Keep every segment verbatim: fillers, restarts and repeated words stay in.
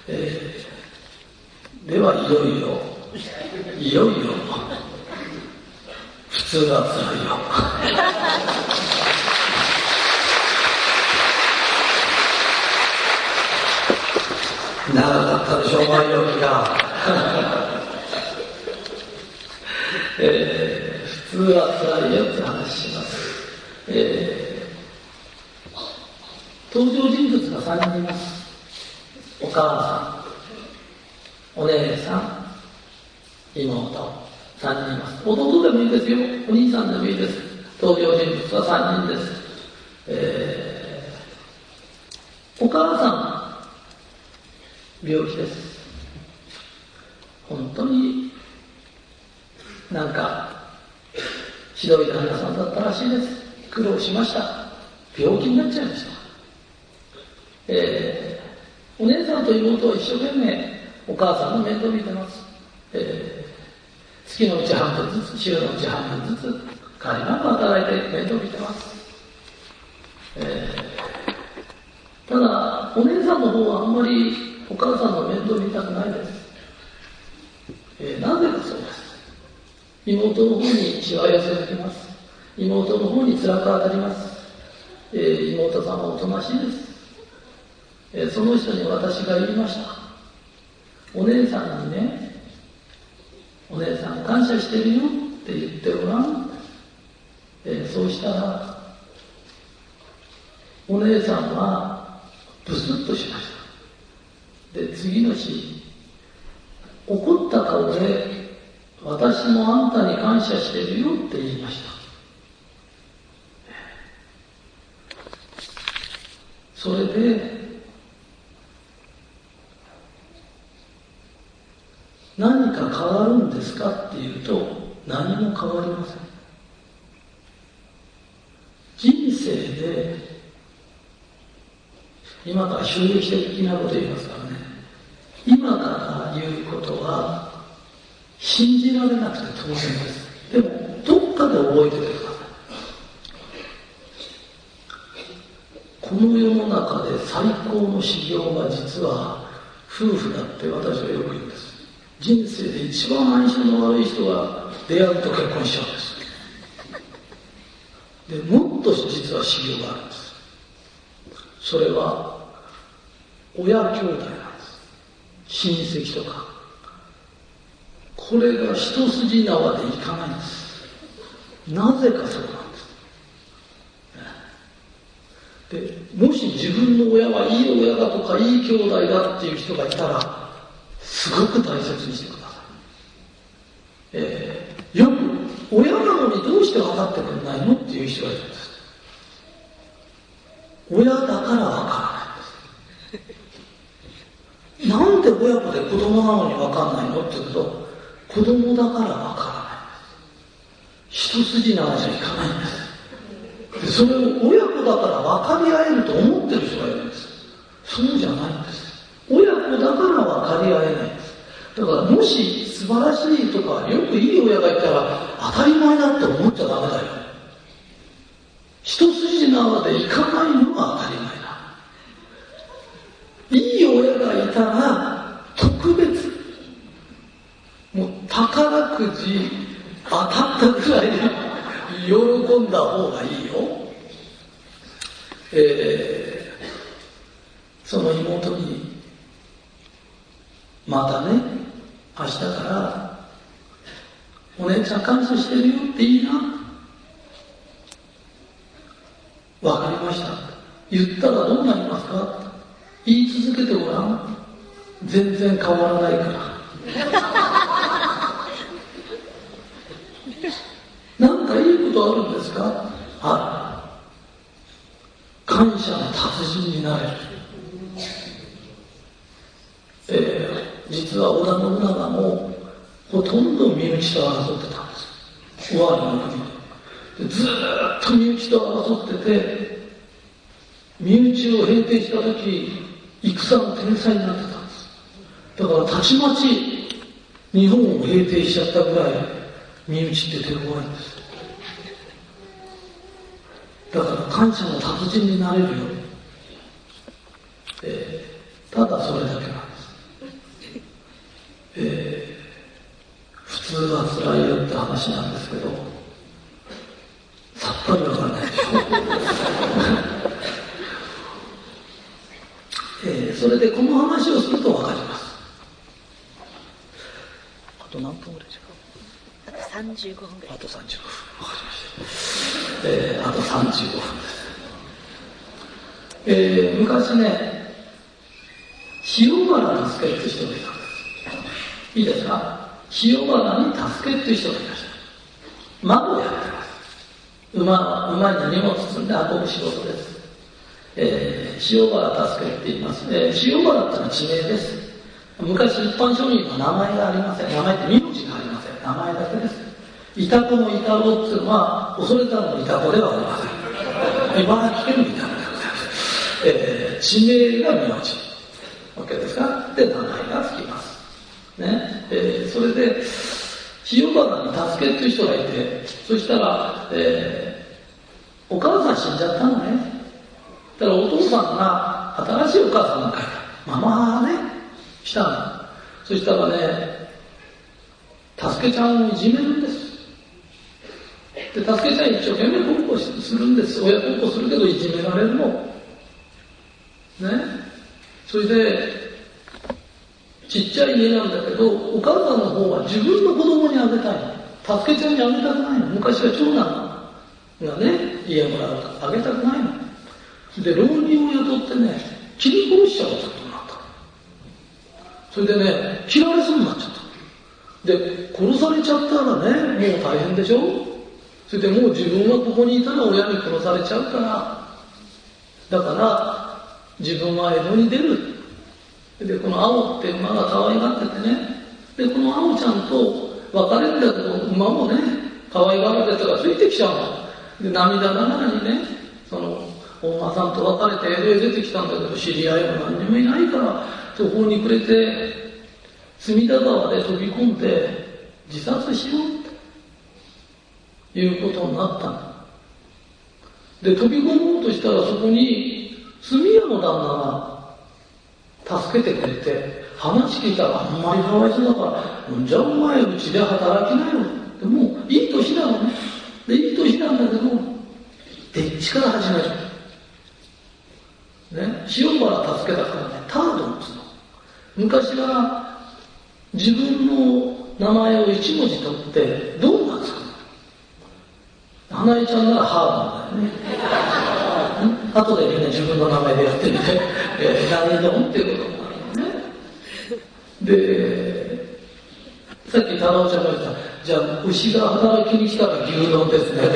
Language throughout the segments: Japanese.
えー、ではいよいよいよいよ普通が辛いよ長かったでしょう、前置きが、えー、普通は辛いよって話します。えー、登場人物がさんにんいます。お母さん、お姉さん、妹、さんにんいます。弟でもいいですよ、お兄さんでもいいです。登場人物はさんにんです。えー、お母さん病気です。本当になんかひどい旦那さんだったらしいです。苦労しました。病気になっちゃいました。えー、お姉さんと妹は一生懸命お母さんの面倒見てます。えー、月のうち半分ずつ、週のうち半分ずつ変わりなく働いて面倒見てます。えー、ただお姉さんの方はあんまりお母さんの面倒見たくないです。えー、なぜかそうです。妹の方にしわ寄せがきます。妹の方に辛く当たります。えー、妹さんはおとなしいです。えー、その人に私が言いました。お姉さんにね、お姉さん感謝してるよって言ってごらん。えー、そうしたらお姉さんはブスッとしました。で、次の日、怒った顔で、私もあんたに感謝してるよって言いました。それで、何か変わるんですかっていうと、何も変わりません。人生で、今から衝撃的なこと言いますからね。今から言うことは信じられなくて当然です。でもどっかで覚えててください。この世の中で最高の修行は実は夫婦だって私はよく言うんです。人生で一番相性の悪い人が出会うと結婚しちゃうんです。で、もっと実は修行があるんです。それは親兄弟なんです。親戚とか。これが一筋縄でいかないんです。なぜかそうなんです。で、もし自分の親はいい親だとかいい兄弟だっていう人がいたら、すごく大切にしてください。えー、よく、親なのにどうして分かってくれないのっていう人がいるんです。親だから分からないんです。なんで親子で子供なのに分かんないのって言うと、子供だから分からないんです。一筋縄じゃいかないんです。で、それを親子だから分かり合えると思ってる人がいるんです。そうじゃないんです。親子だから分かり合えないんです。だからもし素晴らしいとかよくいい親がいたら当たり前だって思っちゃダメだよ。一筋縄でいかないのが当たり前だ。いい親がいたら特別、もう宝くじ当たったぐらい喜んだ方がいいよ。えー、その妹にまたね、明日からお姉ちゃん感謝してるよっていいな。わかりました。言ったらどうなりますか。言い続けてごらん。全然変わらないから。なんかいいことあるんですか。ある。感謝の達人になれる。えー、実は織田信長もほとんど身内と争ってたんです。尾張の国で。でずーっと身内と争ってて、身内を平定したとき、戦の天才になってたんです。だからたちまち日本を平定しちゃったぐらい身内って手強いんです。だから感謝の達人になれるよ。えー、ただそれだけなんです。 話なんですけど、さっぱりわからないでしょえー、それでこの話をするとわかります。あと何分ぐらいですか？ あとさんじゅうごふんぐらい。 あとさんじゅうごふん。わかりました。えー、あとさんじゅうごふんです。えー、昔ね、塩原助けって人がいたんです。いいですか？塩原に助けっていう人がいました。孫をやってます。馬、馬に荷物積んで運ぶ仕事です。えー、塩原助けって言います。えー、塩原ってのは地名です。昔一般庶民は名前がありません。名前って名字がありません。名前だけです。イタコのイタロっていうのは、恐れたのイタコではありません。茨城県のイタコでございます。えー、地名が名字。わけですか？で、名前がつきます。ね。えー、それで、塩原に助けっていう人がいて、そしたら、えー、お母さん死んじゃったのね。だからお父さんが新しいお母さんが書いた。ママがね、したの。そしたらね、助けちゃんをいじめるんです。で、助けちゃん一生懸命孝行するんです。親孝行するけどいじめられるの。ね。それで、ちっちゃい家なんだけど、お母さんの方は自分の子供にあげたいの。助けちゃんにあげたくないの。昔は長男がね、家もらうからあげたくないの。で、浪人を雇ってね、切り殺しちゃうことになった。それでね、切られそうになっちゃった。で、殺されちゃったらね、もう大変でしょ？それでもう自分はここにいたら親に殺されちゃうから、だから、自分は江戸に出る。で、この青って馬が可愛がっててね、で、この青ちゃんと別れるんだけど、馬もね、可愛がられたからついてきちゃうの。で、涙ながらにね、その、お馬さんと別れて江戸へ出てきたんだけど、知り合いも何にもいないから、途方に暮れて、隅田川で飛び込んで、自殺しようっていうことになったの。で、飛び込もうとしたらそこに、住屋の旦那が、助けてくれて、話聞いたらあんまりかわいそうだから、じゃあお前うちで働きなよ。でもういい年なのね。で、いい年なんだけど、でっちから始める。ね、塩原助けたからね、タードンつうの。昔は自分の名前を一文字取って、ドンがつくの。花江ちゃんならハードンだよね。後でみんな自分の名前でやってみて、えー、何ドンっていうことになるのね。で、さっき太郎ちゃんが言った、じゃあ牛が働きに来たら牛丼ですね。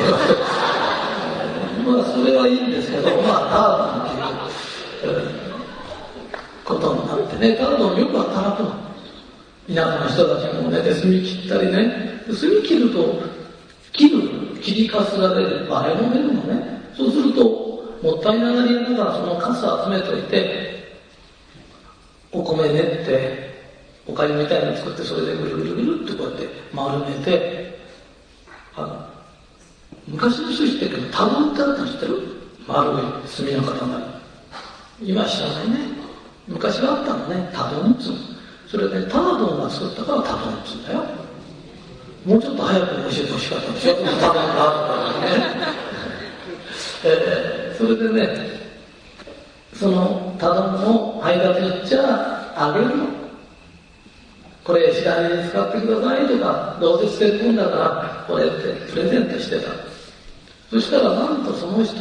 まあそれはいいんですけど、まあタードンっていう、えー、ことになってね、タードンよく働くの。田舎の人たちもね、で炭切ったりね、炭切ると、切る、切りかすが出る、あれも出るのね。そうすると、もったいながりながらそのカス集めといて、お米練って、おかゆみたいに作って、それでぐるぐるぐるってこうやって丸めて、あの、昔の人知ってるけど、タブンってあったの知ってる？丸い炭の塊。今知らないね。昔はあったのね、タドンっつうの。それで、タードンが作ったからタドンっつうんだよ。もうちょっと早く教えてほしかったでしょ、タドンがあるからね。えー、それでね、そのタドンの間で言っちゃあげるの。これ次第に使ってくださいとか、どうせ捨てるもんだからこれってプレゼントしてた。そしたらなんとその人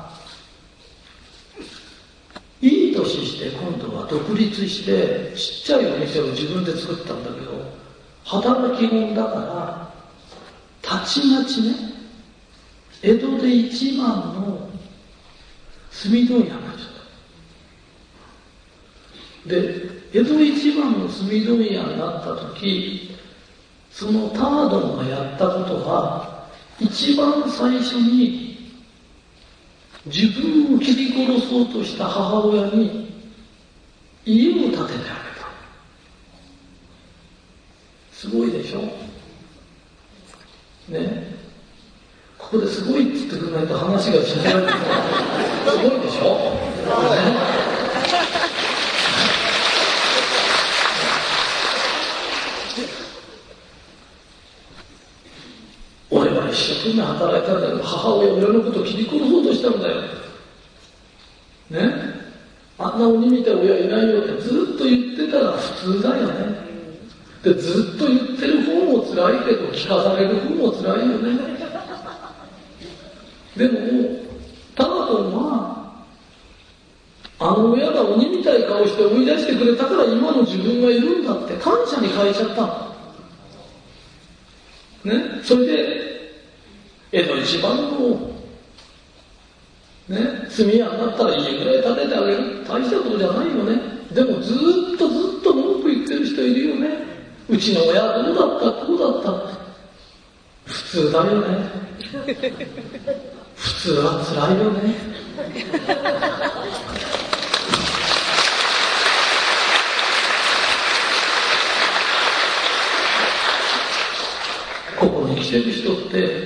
はいい年して今度は独立してちっちゃいお店を自分で作ったんだけど、働き者だからたちまちね、江戸で一番の炭問屋になっちゃった。で、江戸一番の炭問屋になった時、そのタードンがやったことは、一番最初に自分を切り殺そうとした母親に家を建ててあげた。すごいでしょね。ここですごいって言ってくれないと話がしない。すごいでしょ、ね。 生懸命働いたんだけど、母親は俺のことを切り殺そうとしたんだよ。ね。あんな鬼みたいな親いないよってずっと言ってたら普通だよね。で、ずっと言ってる方も辛いけど、聞かされる方も辛いよね。でも、タガトンは、あの親が鬼みたい顔して追い出してくれたから今の自分がいるんだって感謝に変えちゃったの。ね。それで、江戸一番の、ね、炭屋になったら家ぐらい建ててあげる。大したことじゃないよね。でもずっとずっと文句言ってる人いるよね。うちの親どうだったこうだったって。普通だよね。普通は辛いよね。ここに来てる人って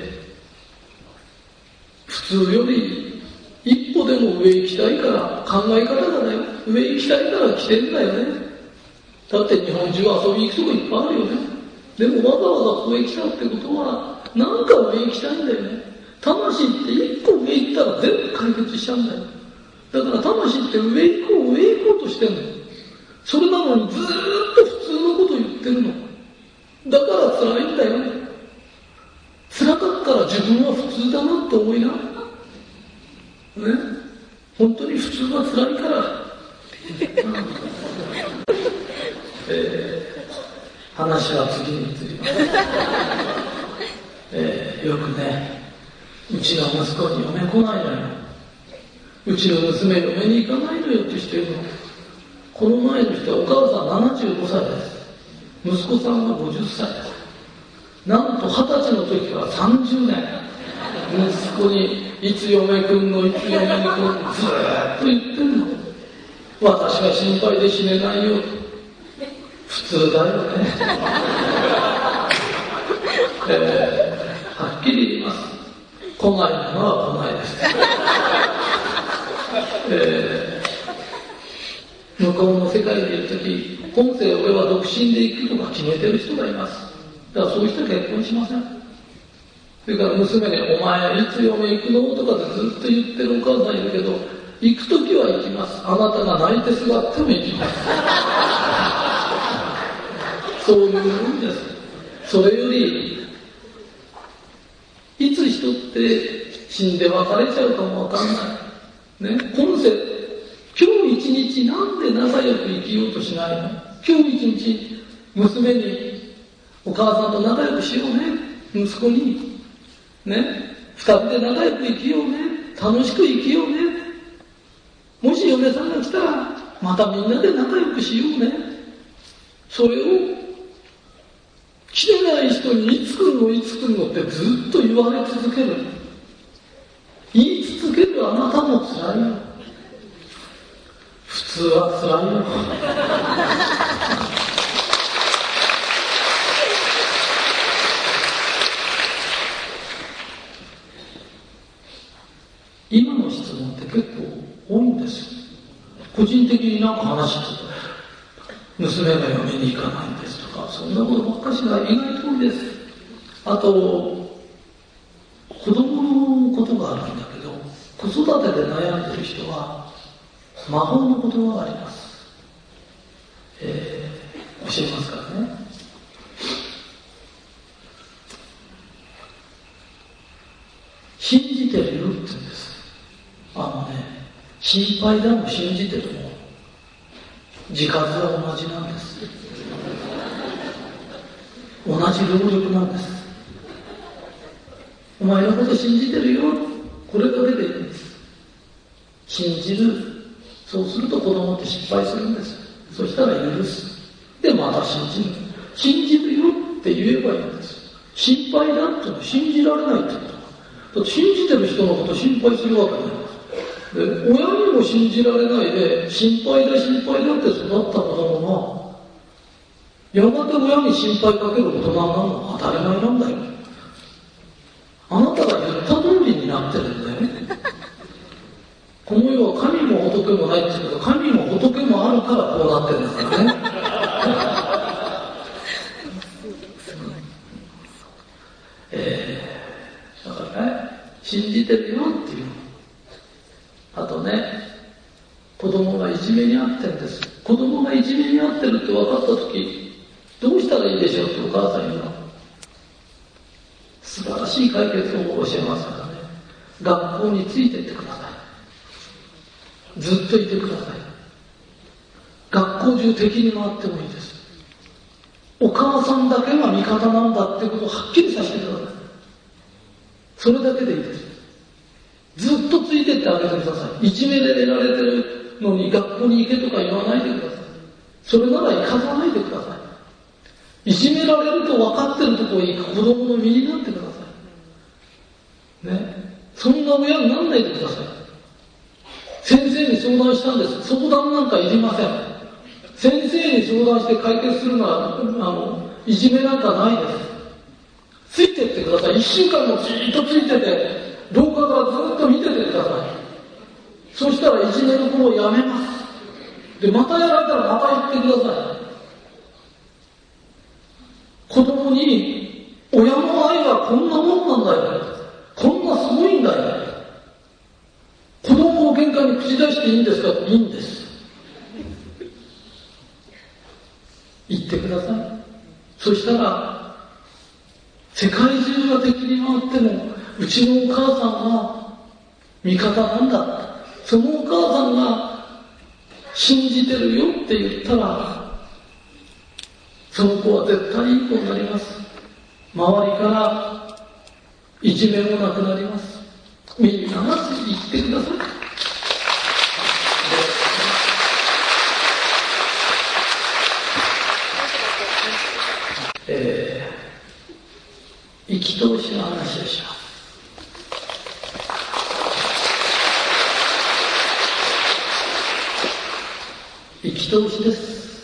普通より一歩でも上行きたいから、考え方がね、上行きたいから来てんだよね。だって日本中遊び行くとこいっぱいあるよね。でもわざわざここへ来たってことは、なんか上行きたいんだよね。魂って一個上行ったら全部解決しちゃうんだよ。だから魂って上行こう、上行こうとしてんの。それなのにずーっと普通のこと言ってるの。だから辛いんだよ。辛かったら自分は普通だなって思いな。ね、本当に普通は辛いから、えー、話は次に移ります、えー、よくね、うちの息子に嫁来ないのよ、うちの娘嫁に行かないのよってしてるの。この前の人はお母さんななじゅうごさいです。息子さんはごじゅっさいです。なんとはたちの時からさんじゅうねん息子にいつ嫁くんのいつ嫁くんずーっと言ってんの。私が心配で死ねないよ。普通だよね、えー、はっきり言います。来ないものは来ないです、えー、向こうの世界にいるとき、今世俺は独身で生きるとか決めてる人がいます。だからそういう人は結婚しません。それから娘に、お前いつ嫁行くのとかってずっと言ってるお母さんいるけど、行くときは行きます。あなたが泣いてすがっても行きます。そういうもんです。それより、いつ人って死んで別れちゃうかもわかんない。ね、今世、今日一日なんで仲良く生きようとしないの？今日一日、娘に、お母さんと仲良くしようね。息子に。ね、二人で仲良く生きようね。楽しく生きようね。もし嫁さんが来たら、またみんなで仲良くしようね。それを、来てない人にいつ来るのいつ来るのってずっと言われ続ける。言い続けるあなたも辛いよ。普通は辛いよ。今の質問って結構多いんですよ。個人的になんか話聞くと、娘が嫁に行かないんですとか、そんなことばっかしが意外と多いです。あと、子供のことがあるんだけど、子育てで悩んでる人は、魔法の言葉があります。えー、教えますからね。信じてるよって言うんです。あのね、心配だも信じてるも字数は同じなんです。同じ労力なんです。お前のこと信じてるよ、これだけでいいんです。信じる。そうすると子供って失敗するんです。そしたら許す。でまた信じる。信じるよって言えばいいんです。心配だってのは信じられないってこと。だって信じてる人のこと心配するわけない。で親にも信じられないで心配だ心配だって育った子供がやがて親に心配かける大人になるのは当たり前なんだよ。あなたが言った通りになってるんだよね。この世は神も仏もないって言うけど、神も仏もあるからこうなってるんだからね。えー、だ供がいじめにあってるんです。子供がいじめにあってるって分かったとき、どうしたらいいでしょうってお母さん言うの。素晴らしい解決法を教えますからね。学校についてってください。ずっといてください。学校中敵に回ってもいいです。お母さんだけが味方なんだってことをはっきりさせてください。それだけでいいです。ずっとついてってあげてください。いじめで得られてるのに学校に行けとか言わないでください。それなら行かさないでください。いじめられると分かってるところに行く子供の身になってください。ね。そんな親にならないでください。先生に相談したんです。相談なんかいりません。先生に相談して解決するのは、あの、いじめなんかないです。ついてってください。一週間もじーっとついてて、廊下からずっと見ててください。そしたらいじめる子をやめます。で、またやられたらまた言ってください。子供に、親の愛はこんなもんなんだよ。こんなすごいんだよ。子供を喧嘩に口出していいんですか？いいんです。言ってください。そしたら、世界中が敵に回っても、うちのお母さんは味方なんだ。そのお母さんが信じてるよって言ったら、その子は絶対いい子になります。周りからいじめもなくなります。みんなが生きてください。えー、生き通しの話をします。生き通しです。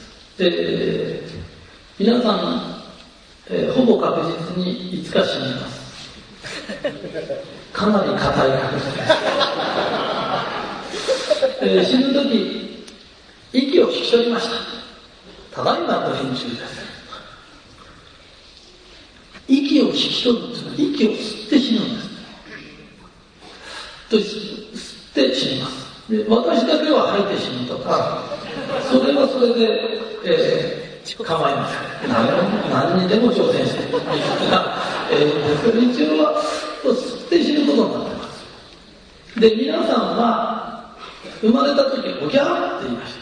えー、皆さん、えー、ほぼ確実にいつか死にます。かなり硬い確率です。えー、死ぬとき、息を引き取りました。ただいまご返中です。息を引き取るというのは、息を吸って死ぬんです。と吸って死にます。で、私だけは吐いて死ぬとか、それはそれで、えー、構いません。何, 何にでも挑戦していくが、えー、一応は吸って死ぬことになってます。で、皆さんは生まれた時おぎゃーって言いました。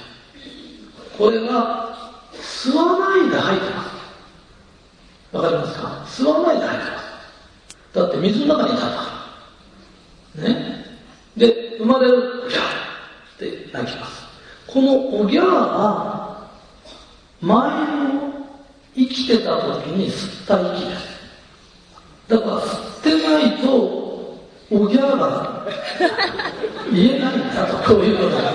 これは吸わないで吐いてます。わかりますか？吸わないで吐いてます。だって水の中にいたんだから。ね。で、生まれるおぎゃーって泣きます。このおぎゃーは前の生きてた時に吸った息です。だから吸ってないとおぎゃーが言えないんだと、こういうことが、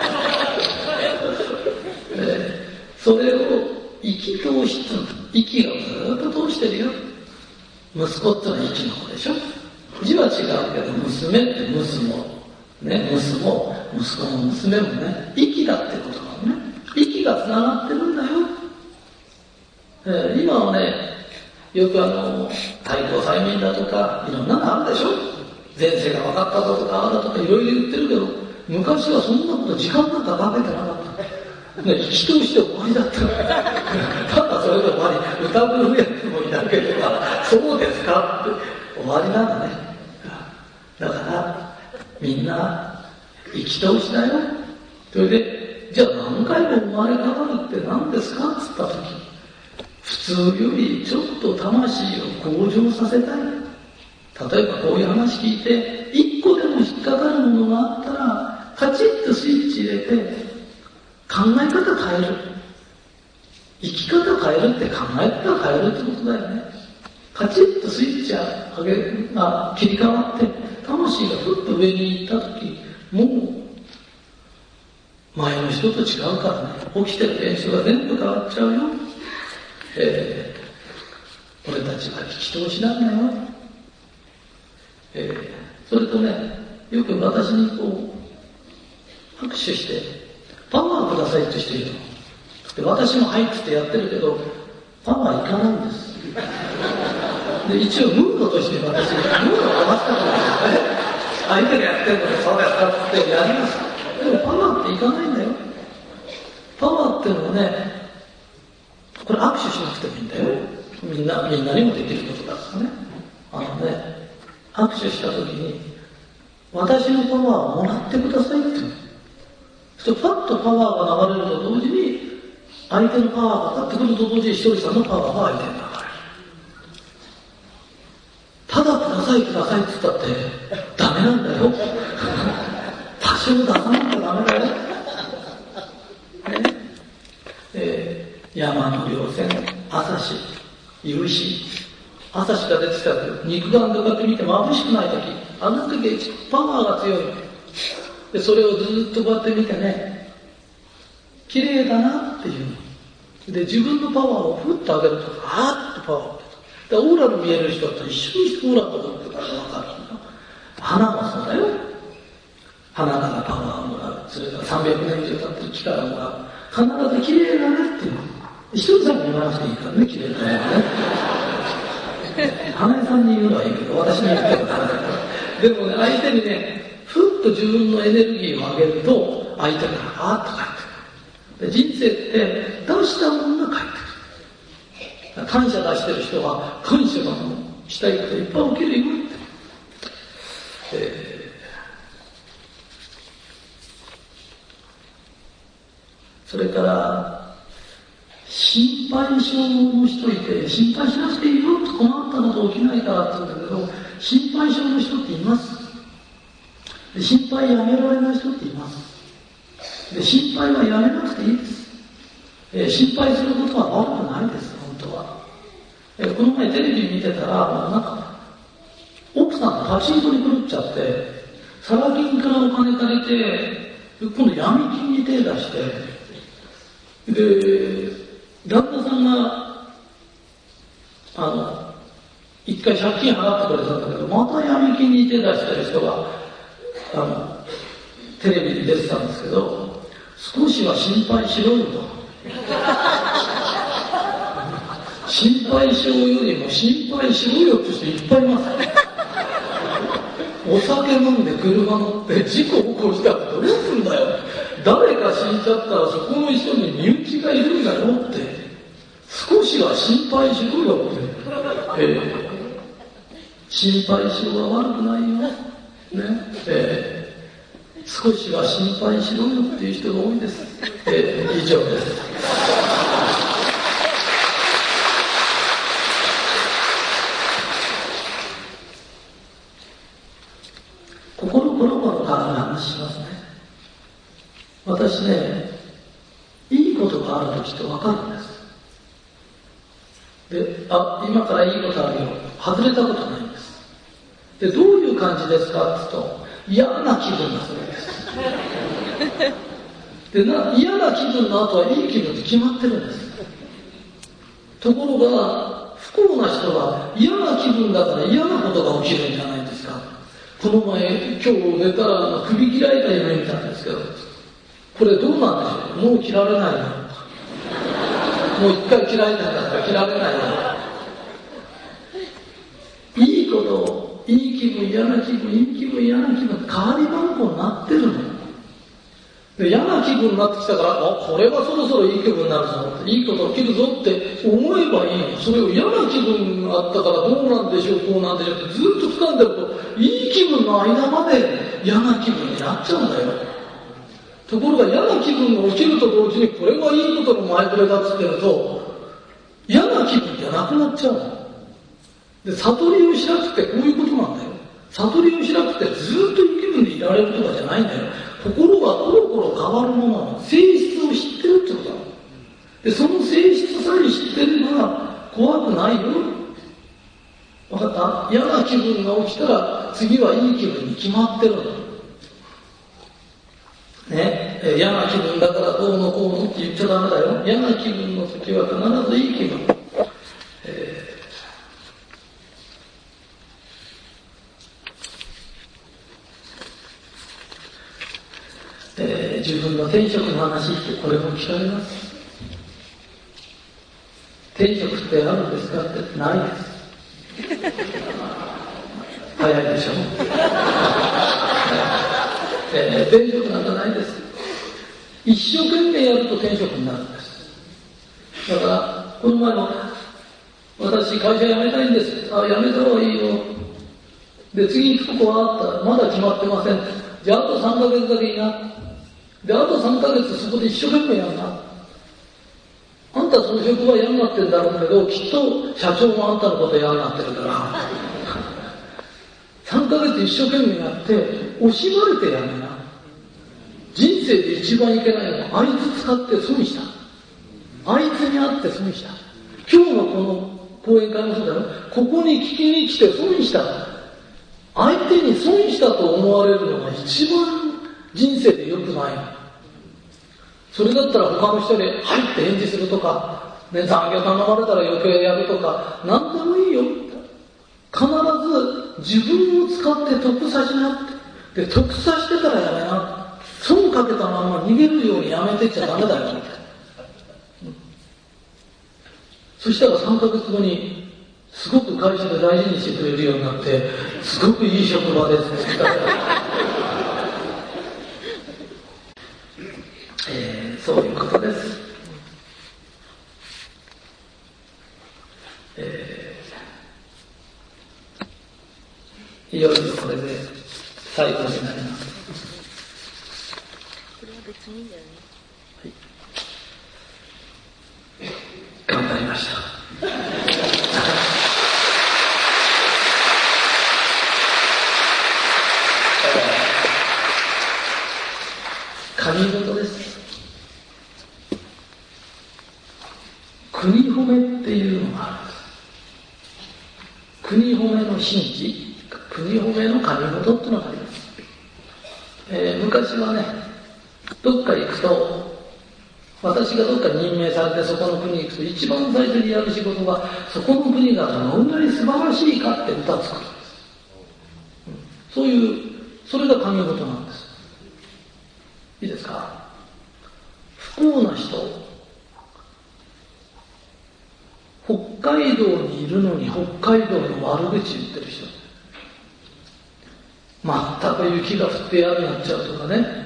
えー、それを息通しって息がずっと通してるよ。息子ってのは息の子でしょ。字は違うけど、娘って娘もね、息子息子も娘もね、息だってことなのね。息がつながってるんだよ。えー、今はね、よくあの対抗催眠だとかいろんなのあるでしょ。前世が分かっただとかああだとかいろいろ言ってるけど、昔はそんなこと時間なんかかけてなかった。ね、生き通して終わりだった。ただそれで終わり。歌うやつもいなければ、そうですかって終わりなんだね。だからみんな生き通しだよ。それで、じゃあ何回も生まれ変わるって何ですかっつった時、普通よりちょっと魂を向上させたい。例えばこういう話聞いて、一個でも引っかかるものがあったら、カチッとスイッチ入れて、考え方変える。生き方変えるって考え方変えるってことだよね。カチッとスイッチ上げ、まあ、切り替わって、魂がふっと上に行った時、もう、前の人と違うからね、起きてる現象が全部変わっちゃうよ。えー、俺たちは生き通しなんだよ。えー、それとね、よく私にこう、拍手して、パワーくださいって人いるの。で、私もはいってやってるけど、パワーいかないんです。で、一応ムードとして私、ムードを飛ばしたからですね。相手がやってるので、そうですかってやります。 でもパワーっていかないんだよ。パワーっていうのはね、これ握手しなくてもいいんだよ。みんな、みんなにもできることだからね。あのね、握手したときに、私のパワーをもらってくださいって言う。そしてパッとパワーが流れると同時に、相手のパワーが上がってくると同時に、ひとりさんのパワーが相手に流れる。ただくださいくださいって言ったってダメなんだよ。多少出さなきゃダメだよ。ね。えー、山の稜線、朝日、夕日、朝日が出てきたら肉眼でこうやって見て眩しくないとき、あの時一番パワーが強いの。で、それをずっとこうやって見てね、綺麗だなっていうの。で、自分のパワーをふっと上げると、あーっとパワーをでオーラの見える人と一緒にオーラのことってから分かるんだ。花もそうだよ。花からパワーをもらう。それからさんびゃくねん以上経ってる木からもらう。必ず綺麗だねっていうの。一人さんに言わなくていいからね、綺麗だね。花江さんに言うのはいいけど、私に言ってもダメだから。でもね、相手にね、ふっと自分のエネルギーを上げると、相手からあーっと返ってくる。で人生って出したものが返ってくる。感謝出してる人は感謝のしたいこといっぱい起きるよって、えー、それから心配性の人いて、心配しなくていいよって困ったこと起きないからって言うんだけど、心配性の人っています。で心配やめられない人っています。で心配はやめなくていいです。えー、心配することは悪くないです。えこの前テレビ見てたら、なんか奥さんがパチンコに狂っちゃって、サラ金からお金借りて、今度闇金に手出して、で、旦那さんが、あの、一回借金払ってくれたんだけど、また闇金に手出してる人が、あの、テレビに出てたんですけど、少しは心配しろよと。心配性よりも心配しろよって人いっぱいいます。お酒飲んで車乗って事故起こしたらどうするんだよ。誰か死んじゃったらそこの人に身内がいるんだよって。少しは心配しろよって。えー、心配性は悪くないよ。ね。えー、少しは心配しろよっていう人が多いです。えー、以上です。心コロコロからの話しますね。私ね、いいことがあるときって分かるんです。で、あ、今からいいことあるよ。外れたことないんです。で、どういう感じですかって言うと、嫌な気分がするんです。でな、嫌な気分の後はいい気分って決まってるんです。ところが、不幸な人は嫌な気分だから嫌なことが起きるんじゃないんですか。この前、今日寝たら首切られた夢見たんですけど、これどうなんでしょう。もう切られないな。もう一回切られたから切られないな。いいこと、いい気分、嫌な気分、いい気分、嫌な気分って変わり番号になってるのよ。で、嫌な気分になってきたから、あ、これはそろそろいい気分になるぞって、いいこと起きるぞって思えばいいの。それを嫌な気分があったからどうなんでしょう、こうなんでしょうってずっと掴んでると、いい気分の間まで嫌な気分になっちゃうんだよ。ところが嫌な気分が起きると同時に、これはいいことの前触れだっつってると、嫌な気分じゃなくなっちゃうの。で、悟りを開くってこういうことなんだよ。悟りを開くってずっといい気分でいられるとかじゃないんだよ。心がコロコロ変わるものの性質を知ってるってことだ。で、その性質さえ知ってれば怖くないよ。分かった？嫌な気分が起きたら次はいい気分に決まってるの。ね、え嫌な気分だからどうのこうのって言っちゃダメだよ。嫌な気分の時は必ずいい気分。えーえー、自分の転職の話ってこれも聞かれます。転職ってあるんですかってないです。早いでしょ。 えー、転職なんかないです。一生懸命やると転職になるんです。だからこの前も私会社辞めたいんです。あ、辞めた方がいいよ。で次行くとこはあった。まだ決まってません。じゃああとさんかげつだけいいな。であとさんかげつそこで一生懸命やるな。あんたその職場嫌になってるんだろうけど、きっと社長もあんたのこと嫌になってるからさんかげつ一生懸命やって惜しまれてやめな。人生で一番いけないのはあいつ使って損した。あいつに会って損した。今日のこの講演会もそうだよ。ここに聞きに来て損した。相手に損したと思われるのが一番人生で良くない。それだったら他の人に「はい」って返事するとか、ね、残業頼まれたら余計やるとか、何でもいいよ。必ず自分を使って得さしなって。で、得さしてたらやめな。損かけたまま逃げるようにやめてっちゃダメだよ。うん、そしたらさんかげつごにすごく会社で大事にしてくれるようになって、すごくいい職場ですね。えー、そういうことです。えー、いよいよこれで最後になります。 これは別にいいんだよね。 はい、頑張りました。神事です。国褒めっていうのがあるんです。国褒めの神事、国褒めの神事っていうのがあります。えー、昔はね、どっか行くと、私がどっかに任命されてそこの国に行くと、一番最初にやる仕事が、そこの国がどんなに素晴らしいかって歌を作るんです。うん、そういう、それが神事なんです。いいですか？不幸な人、北海道にいるのに北海道の悪口言ってる人、全く雪が降って嫌になっちゃうとかね、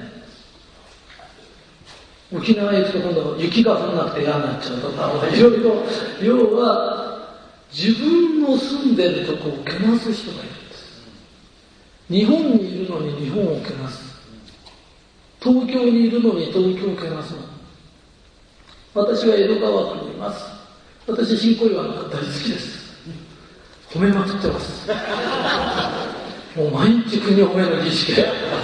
沖縄へ行くと今度雪が降んなくて嫌になっちゃうとか、いろいろ、要は自分の住んでるとこをけなす人がいるんです。日本にいるのに日本をけなす。東京にいるのに東京をけなすの。私は江戸川区にいます。私、新小岩の方大好きです。褒めまくってます。もう毎日国褒めの儀式で、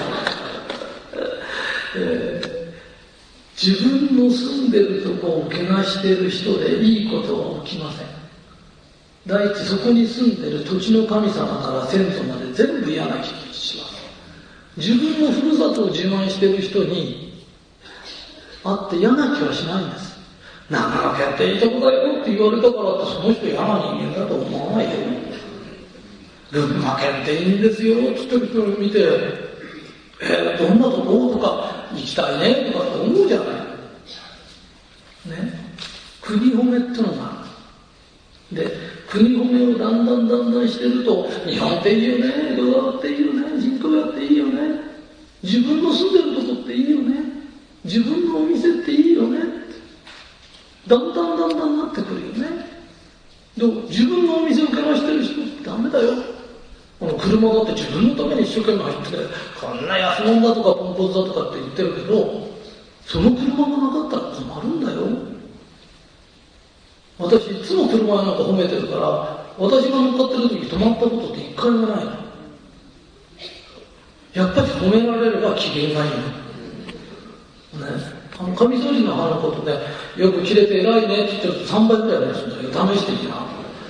えー、自分の住んでるとこをけなしている人でいいことは起きません。第一、そこに住んでる土地の神様から先祖まで全部嫌な気がします。自分のふるさとを自慢している人に会って嫌な気はしないんです。長野県っていいとこだよって言われたからってその人嫌な人間だと思わないよ。群馬県っていいんですよって言ってる人を見て、えー、どんなとことか行きたいねとかって思うじゃない。ね。国褒めってのがある。で、国褒めをだんだんだんだんしてると、日本っていいよね、江戸川っていいよね、新小岩っていいよね、自分の住んでるとこっていいよね、自分のお店っていいよね、だんだんだんだんなってくるよね。でも自分のお店をけなしてる人ってダメだよ。この車だって自分のために一生懸命入って、こんな安物だとかポンコツだとかって言ってるけど、その車がなかったら困るんだよ。私いつも車なんか褒めてるから、私が乗っかってる時止まったことって一回もないの。やっぱり褒められれば機嫌がいいの。ね。あの紙掃除の歯のことで、よく切れて偉いねって言ってるとさんばいぐらいありますんだけど、試してみな。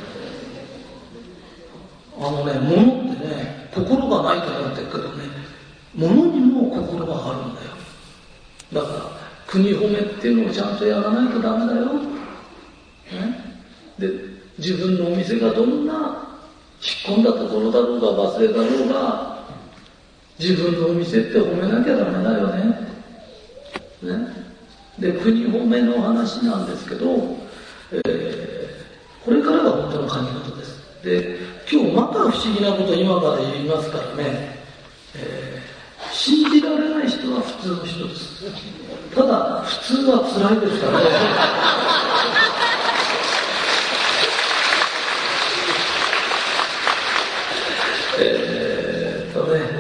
あのね、物ってね、心がないからって言うけどね、物にも心があるんだよ。だから、国褒めっていうのをちゃんとやらないとダメだよ。ね、で、自分のお店がどんな引っ込んだところだろうが、忘れだろうが、自分のお店って褒めなきゃダメだよね。ね、で、国褒めの話なんですけど、えー、これからが本当の神事です。で、今日また不思議なこと今から言いますからね、えー、 信じられない人は普通の人です。ただ普通は辛いですからね。えーっとね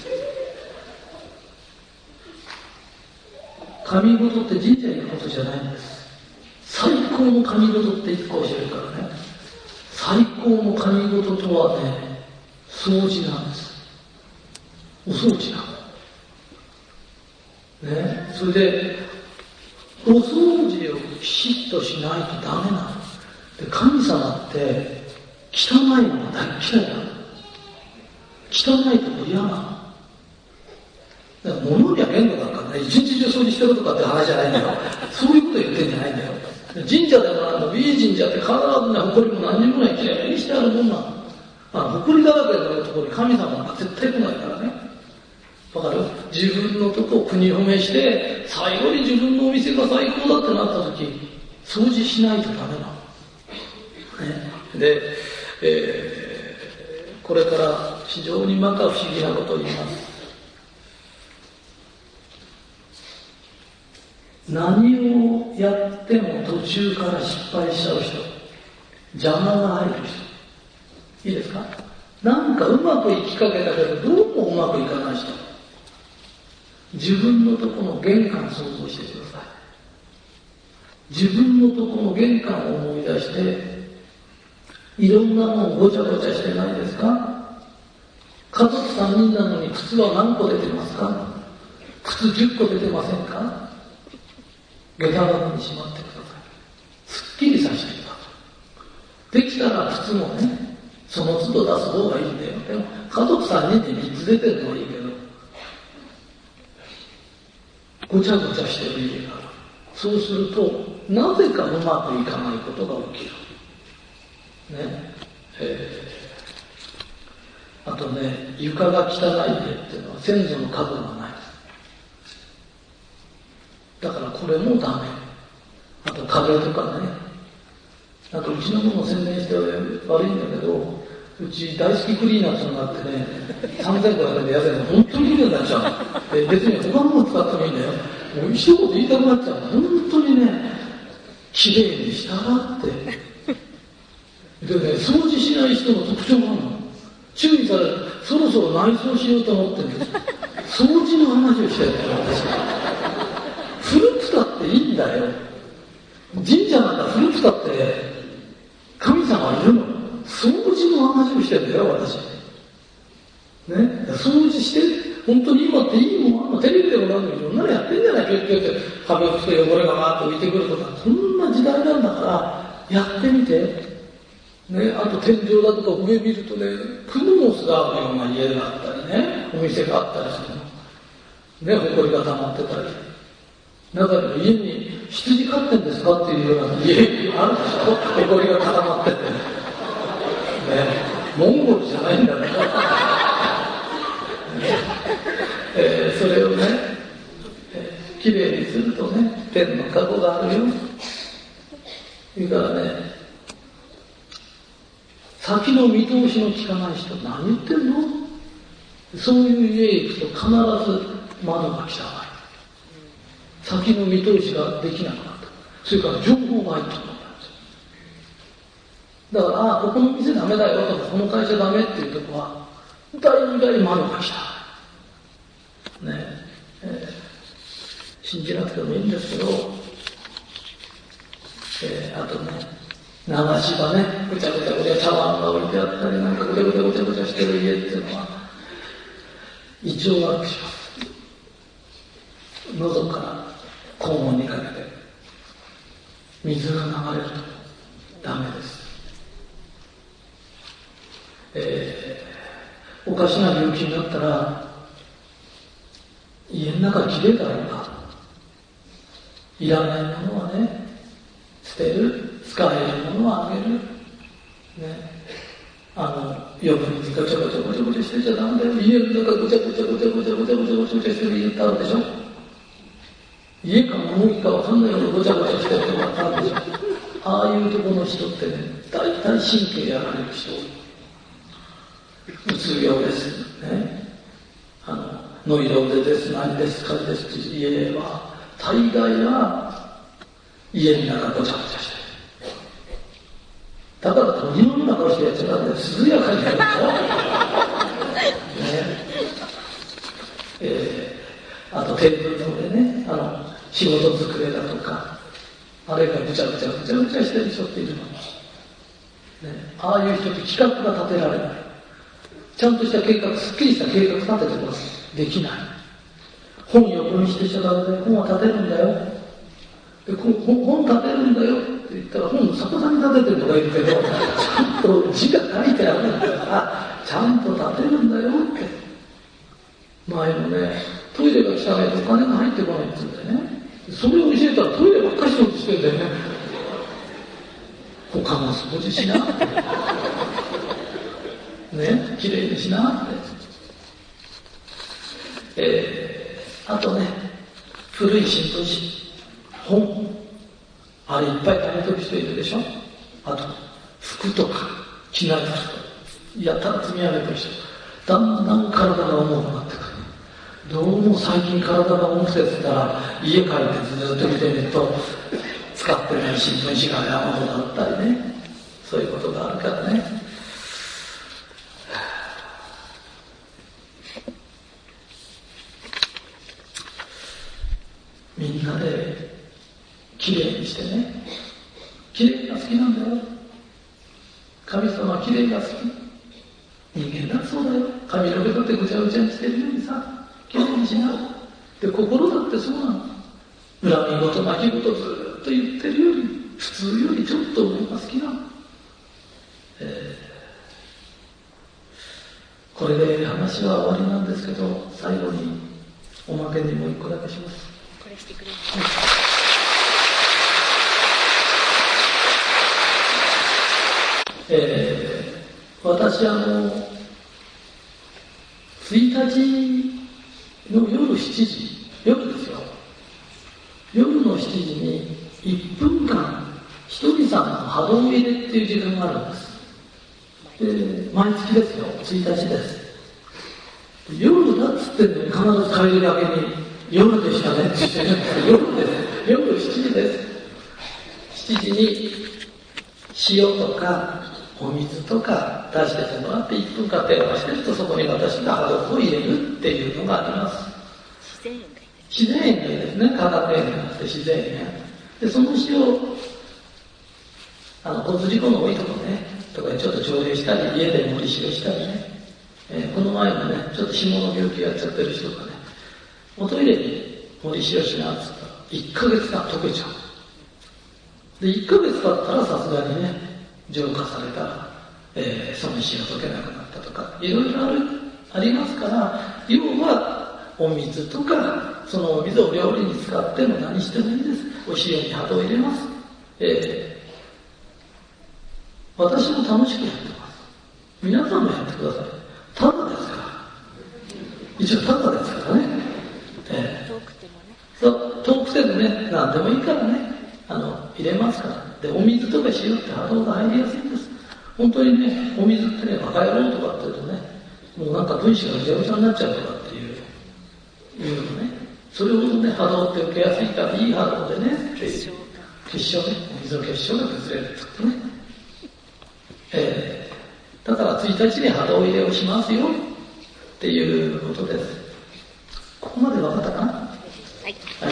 神事って神社に行くことじゃないんです。最高の神事って一個教えるからね。最高の神事とはね、掃除なんです。お掃除なの。ね、それで、お掃除をきちっとしないとダメなの。で、神様って汚いのが大嫌いなの。汚いとこ嫌なの。だから物には限度だからね、一日中掃除してるとかって話じゃないんだよ。そういうこと言ってんじゃないんだよ。神社でもあの、いい神社って必ずね、埃も何にもないきれいにしてあるもんなの。あの、埃だらけのところに神様が絶対来ないからね。わかる？自分のとこを国褒めして、最後に自分のお店が最高だってなった時、掃除しないとダメなの。ね、で、えー、これから非常にまか不思議なことを言います。何をやっても途中から失敗しちゃう人、邪魔が入る人、いいですか？なんかうまくいきかけたけどどうもうまくいかない人、自分のとこの玄関想像してください。自分のとこの玄関を思い出して、いろんなものごちゃごちゃしてないですか？家族さんにんなのに靴は何個出てますか？靴じゅっこ出てませんか？下駄箱にしまってください。すっきりさせてください。できたら靴もね、その都度出す方がいいんだよ。でも家族さんにんでみっつ出てるのはいいけど、ごちゃごちゃしてる家がある。そうすると、なぜかうまくいかないことが起きる。ね。えー、あとね、床が汚い家っていうのは先祖の覚悟がない。だからこれもダメ。あと壁とかね。なんかうちのものを宣伝して悪いんだけど、うち大好きクリーナーズになってね、さんぜんごひゃくえんで安いの本当に綺麗になっちゃう。で別に他のもの使ってもいいんだよ。もう一言言いたくなっちゃう。本当にね、綺麗にしたがって。でね、掃除しない人の特徴があるの。注意される。そろそろ内装しようと思ってるんです。掃除の話をしてるんだよ、私。古くたっていいんだよ。神社なんか古くたって神様いるの。掃除の話をしてるんだよ、私。ね、掃除して、本当に今っていいもん、あのテレビでもなんでもいろんなのやってんじゃない、ピュッピュッって壁を拭くと汚れがバーッと浮いてくるとか、そんな時代なんだからやってみて。ね、あと天井だとか上見るとね、クモの巣があるような家があったりね、お店があったりするの。ね、埃が溜まってたり。中でも家に羊飼ってんですかっていうような家あるでしょ、埃が固まってて。ね、モンゴルじゃないんだね。えー、それをね、えー、きれいにするとね、天の加護があるよ。それからね、先の見通しの効かない人、何言ってんの？そういう家へ行くと必ず窓が汚い。先の見通しができなくなった。それから情報が入ってこなくなった。だから、ああ、ここの店ダメだよとか、この会社ダメっていうとこは、大概窓が汚い。ねえー、信じなくてもいいんですけど、えー、あとね、流し場ね、ぐちゃぐちゃぐちゃ茶碗が置いてあったり、なんかぐちゃぐちゃぐちゃぐちゃしてる家っていうのは、胃腸が悪くします。喉から肛門にかけて、水が流れるとダメです。えー、おかしな病気になったら、家の中きれいだろうか。いらないものはね、捨てる。使えるものはあげる。ね。あの、余分にごちゃごちゃごちゃごちゃしてちゃダメだよ。家の中ごちゃごちゃごちゃごちゃごちゃごちゃごちゃごちゃしてる家ってあるでしょ。家か物置かわかんないほどごちゃごちゃしてるとこあるでしょ。ああいうところの人ってね、大体神経やられる人。うつ病ですね。あの、 ノイローゼです、何ですかですって家は、大概は家の中ごちゃごちゃしてる。だからと日本の中をしてやっちゃったんで、涼やかにやると、ねえー、あとテーブルの上ね、あの仕事机だとか、あれがぐちゃぐちゃぐちゃぐちゃしてる人っているの、ね、ああいう人って企画が立てられない。ちゃんとした計画、すっきりした計画立ててます。できない。本横にしてちゃダメで、本は立てるんだよ。で本立てるんだよって言ったら、本逆さに立ててるとか言うけど、ちゃんと字が書いてあるんだから、ちゃんと立てるんだよって。前もね、トイレが汚いとお金が入ってこないって言うんだよね。それを教えたらトイレばっかり掃除してんだよね。他も掃除しなって。ね、きれいにしなって。えー、あとね、古い新聞紙、本、あれいっぱい貯めとく人いるでしょ。あと、服とか、着ない服とか、やったら積み上げてる人、だんだん体が重くなってくる。どうも最近体が重くてって言ったら、家帰ってずっと見てみると、使ってない新聞紙が山ほどあったりね、そういうことがあるからね。みんなできれいにしてね。きれいが好きなんだよ。神様はきれいが好き。人間だそうだよ。髪の毛だってぐちゃぐちゃにしてるようにさ、きれいにしな。で、心だってそうなの。恨み事、泣き言ずっと言ってるより、普通よりちょっと俺が好きなの。えー、これで話は終わりなんですけど、最後におまけにもう一個だけします。 これしてくれる、 はい。えー、私あのついたちの夜しちじ、夜ですよ、夜のしちじにいっぷんかんひとりさんの波動入れっていう時間があるんです。で、毎月ですよ、ついたちです。夜だっつってんのに必ず帰りだけに夜でしたねって言ってるんですけど、夜です。夜しちじです。しちじに塩とかお水とか出しててもらっていっぷんかん電話してると、そこに私が波動を入れるっていうのがあります。 自然園がいいです。 自然園がいいですね。化学園じゃなくて自然園。で、その塩、あの、交通事故の多いところね、とかにちょっと朝礼したり、家で盛り塩したりね、えー、この前もね、ちょっと下の病気やっちゃってる人がね、おトイレに盛り塩しなっつったら、いっかげつかん溶けちゃう。で、いっかげつ経ったらさすがにね、浄化されたら、えー、その塩溶けなくなったとか、いろいろある、ありますから、要は、お水とか、そのお水を料理に使っても何してもいいです。お塩に波動を入れます。えー、私も楽しくやってます。皆さんもやってください。ただですから。一応ただですからね。えー、 遠くてもね。 そう、遠くてもね、何でもいいからね、あの、入れますから。で、お水とか塩って波動が入りやすいんです。本当にね、お水ってね、バカ野郎とかって言うとね、もうなんか分子がぐちゃぐちゃになっちゃうとかっていう、いうのね。それほどね、波動って受けやすいから、いい波動でね、 結晶が。 結晶ね、お水の結晶が崩れるってことね。えー、だからついたちに波動入れをしますよっていうことです。ここまで分かったかな？はい。はい。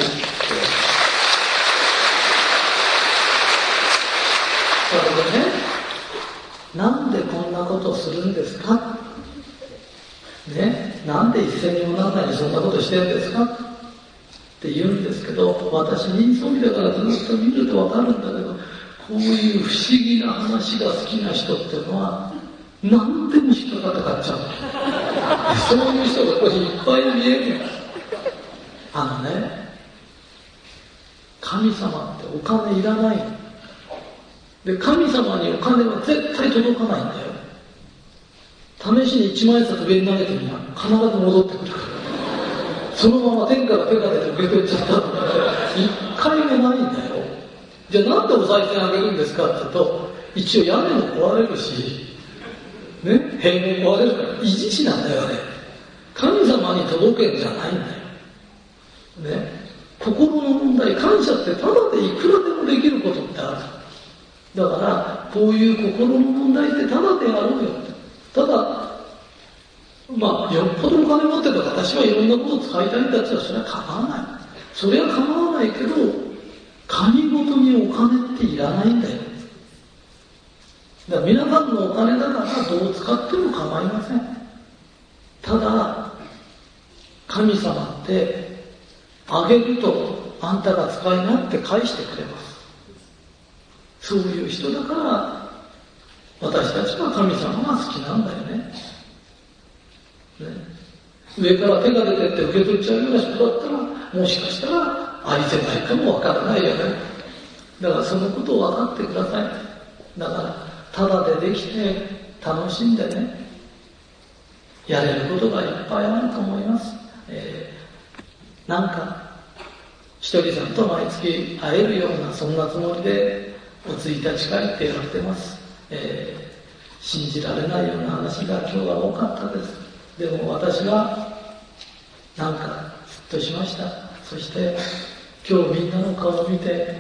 それでね、なんでこんなことをするんですか？ね、なんで一銭にもならないにそんなことしてるんですかって言うんですけど、私人相見だからずっと見るとわかるんだけど、こういう不思議な話が好きな人っていうのは何でも引っかかって買っちゃう。そういう人がここにいっぱい見える。あのね、神様ってお金いらないの。で、神様にお金は絶対届かないんだよ。試しに一万円札上に投げてみな、必ず戻ってくるから。そのまま天から手が出て受け取っちゃったって一回もないんだよ。じゃあなんでお賽銭あげるんですかって言うと、一応屋根も壊れるし、ね、塀も壊れるから維持費なんだよね。神様様に届けんじゃないんだよ。ね。心の問題、感謝ってただでいくらでもできることってある。だから、こういう心の問題ってただでやろうよ。ただ、まあ、よっぽどお金持ってたら私はいろんなことを使いたいんだったらそれは構わない。それは構わないけど、神事にお金っていらないんだよ。だから皆さんのお金だからどう使っても構いません。ただ、神様ってあげるとあんたが使いなって返してくれます。そういう人だから私たちは神様が好きなんだよね。ね、上から手が出てって受け取っちゃうような人だったらもしかしたら愛せないかもわからないよね。だからそのことを分かってください。だからただでできて楽しんでね、やれることがいっぱいあると思います。えー、なんかひとりさんと毎月会えるようなそんなつもりでおついたち会ってやられてます。えー、信じられないような話が今日は多かったです。でも私はなんかすっとしました。そして今日みんなの顔を見て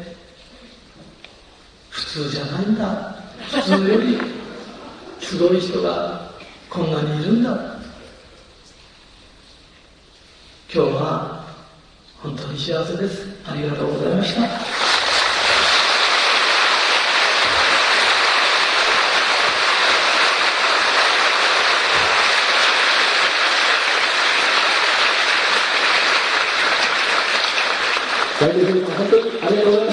普通じゃないんだ、普通よりすごい人がこんなにいるんだ。今日は本当に幸せです。ありがとうございました。 大体本当にありがとうございました。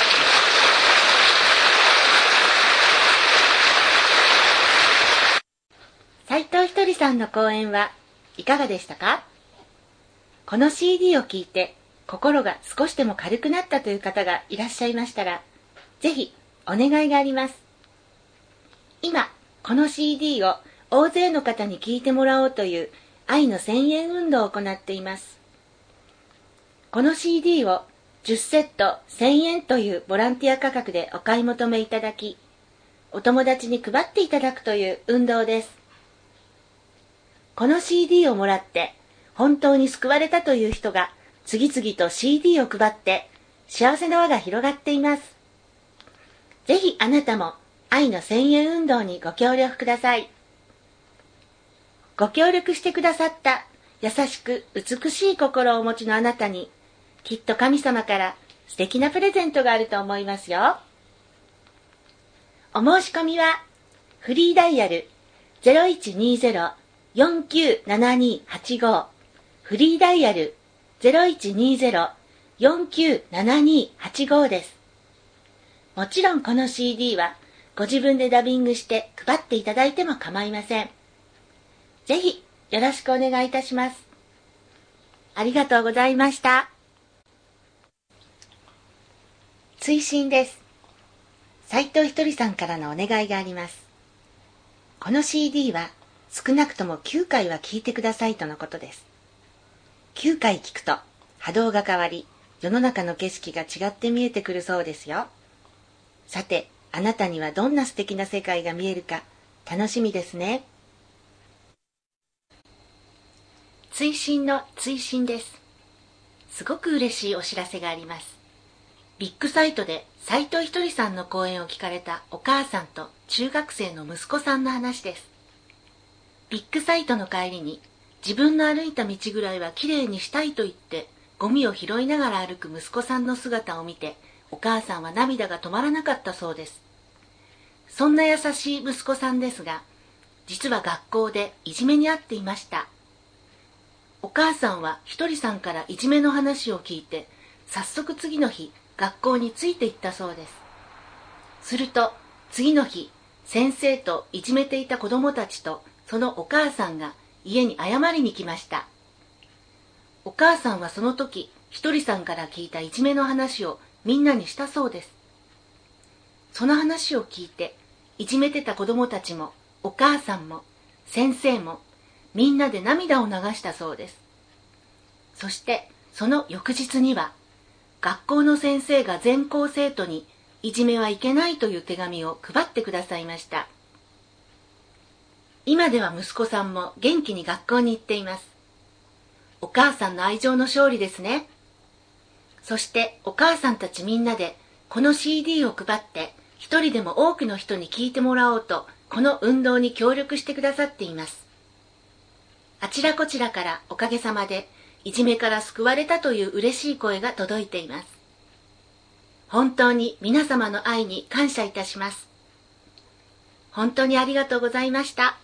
斉藤ひとりさんの講演はいかがでしたか？この シーディー を聞いて心が少しでも軽くなったという方がいらっしゃいましたら、ぜひお願いがあります。今、この シーディー を大勢の方に聞いてもらおうという愛のせんえん運動を行っています。この シーディー をじゅっセットせんえんというボランティア価格でお買い求めいただき、お友達に配っていただくという運動です。この シーディー をもらって本当に救われたという人が次々と シーディー を配って幸せの輪が広がっています。ぜひあなたも愛のせんえん運動にご協力ください。ご協力してくださった優しく美しい心をお持ちのあなたに、きっと神様から素敵なプレゼントがあると思いますよ。お申し込みはフリーダイヤル ゼロいちにゼロ よんきゅうななにはちご フリーダイヤル ゼロいちにゼロ よんきゅうななにはちご です。もちろんこの シーディー はご自分でダビングして配っていただいても構いません。ぜひよろしくお願いいたします。ありがとうございました。追伸です。斉藤ひとりさんからのお願いがあります。この シーディー は少なくともきゅうかいは聞いてくださいとのことです。きゅうかい聞くと波動が変わり、世の中の景色が違って見えてくるそうですよ。さて、あなたにはどんな素敵な世界が見えるか楽しみですね。追伸の追伸です。すごく嬉しいお知らせがあります。ビッグサイトで斉藤ひとりさんの講演を聞かれたお母さんと中学生の息子さんの話です。ビッグサイトの帰りに自分の歩いた道ぐらいはきれいにしたいと言ってゴミを拾いながら歩く息子さんの姿を見て、お母さんは涙が止まらなかったそうです。そんな優しい息子さんですが、実は学校でいじめに遭っていました。お母さんはひとりさんからいじめの話を聞いて、早速次の日学校について行ったそうです。すると次の日、先生といじめていた子供たちとそのお母さんが家に謝りに来ました。お母さんはその時ひとりさんから聞いたいじめの話をみんなにしたそうです。その話を聞いて、いじめてた子供たちもお母さんも先生もみんなで涙を流したそうです。そしてその翌日には、学校の先生が全校生徒にいじめはいけないという手紙を配ってくださいました。今では息子さんも元気に学校に行っています。 お母さんの愛情の勝利ですね。そしてお母さんたちみんなでこの シーディー を配って一人でも多くの人に聞いてもらおうとこの運動に協力してくださっています。あちらこちらからおかげさまでいじめから救われたという嬉しい声が届いています。本当に皆様の愛に感謝いたします。本当にありがとうございました。